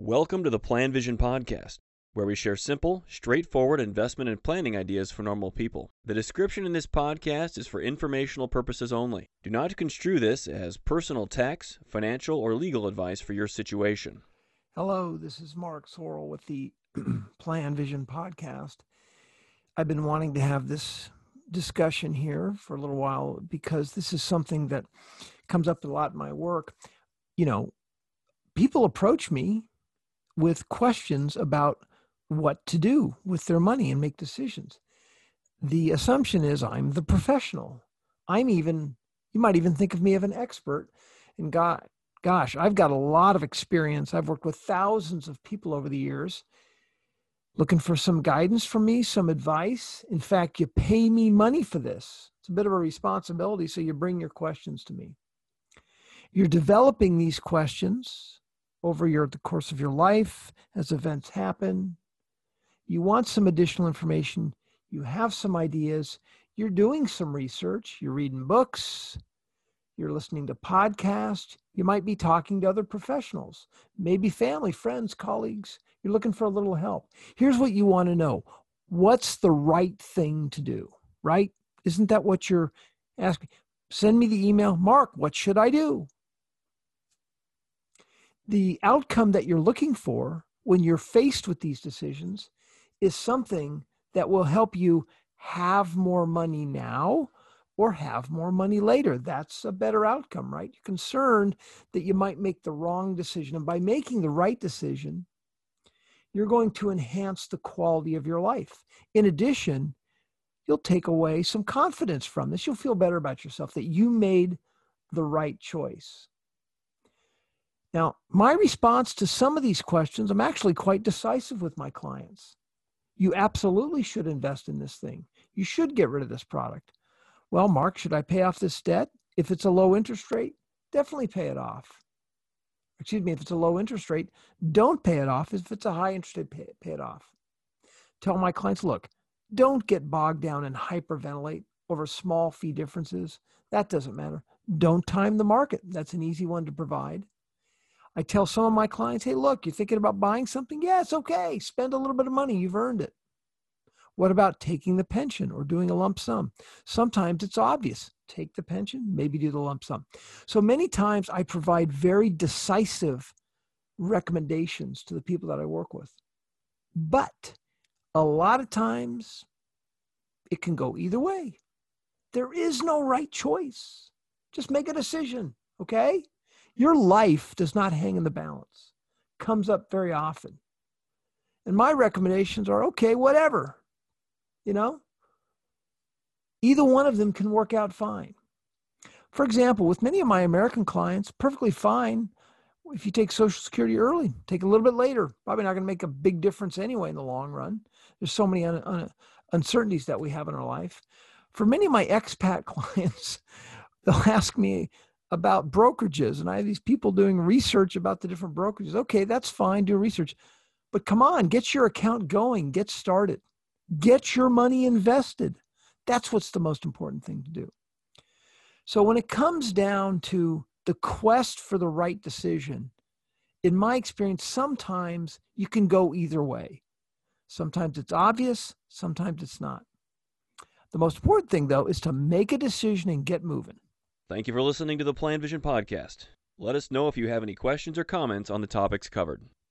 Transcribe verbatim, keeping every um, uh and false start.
Welcome to the Plan Vision Podcast, where we share simple, straightforward investment and planning ideas for normal people. The description in this podcast is for informational purposes only. Do not construe this as personal tax, financial, or legal advice for your situation. Hello, this is Mark Sorrell with the Plan Vision Podcast. I've been wanting to have this discussion here for a little while because this is something that comes up a lot in my work. You know, people approach me with questions about what to do with their money and make decisions. The assumption is I'm the professional. I'm even, you might even think of me as an expert. And God, gosh, I've got a lot of experience. I've worked with thousands of people over the years. Looking for some guidance from me, some advice. In fact, you pay me money for this. It's a bit of a responsibility, so you bring your questions to me. You're developing these questions over your, the course of your life as events happen. You want some additional information. You have some ideas. You're doing some research. You're reading books. You're listening to podcasts. You might be talking to other professionals, maybe family, friends, colleagues. You're looking for a little help. Here's what you want to know. What's the right thing to do, right? Isn't that what you're asking? Send me the email. Mark, what should I do? The outcome that you're looking for when you're faced with these decisions is something that will help you have more money now or have more money later. That's a better outcome, right? You're concerned that you might make the wrong decision. And by making the right decision, you're going to enhance the quality of your life. In addition, you'll take away some confidence from this. You'll feel better about yourself that you made the right choice. Now, my response to some of these questions, I'm actually quite decisive with my clients. You absolutely should invest in this thing. You should get rid of this product. Well, Mark, should I pay off this debt? If it's a low interest rate, definitely pay it off. Excuse me, if it's a low interest rate, don't pay it off. If it's a high interest rate, pay, pay it off. Tell my clients, look, don't get bogged down and hyperventilate over small fee differences. That doesn't matter. Don't time the market. That's an easy one to provide. I tell some of my clients, hey, look, you're thinking about buying something? Yeah, it's okay. Spend a little bit of money. You've earned it. What about taking the pension or doing a lump sum? Sometimes it's obvious. Take the pension, maybe do the lump sum. So many times I provide very decisive recommendations to the people that I work with. But a lot of times it can go either way. There is no right choice. Just make a decision, okay? Your life does not hang in the balance. Comes up very often. And my recommendations are, okay, whatever. You know, either one of them can work out fine. For example, with many of my American clients, perfectly fine if you take Social Security early, take a little bit later, probably not going to make a big difference anyway in the long run. There's so many un- un- uncertainties that we have in our life. For many of my expat clients, they'll ask me about brokerages, and I have these people doing research about the different brokerages. Okay, that's fine, do research. But come on, get your account going, get started. Get your money invested. That's what's the most important thing to do. So when it comes down to the quest for the right decision, in my experience, sometimes you can go either way. Sometimes it's obvious, sometimes it's not. The most important thing, though, is to make a decision and get moving. Thank you for listening to the Plan Vision Podcast. Let us know if you have any questions or comments on the topics covered.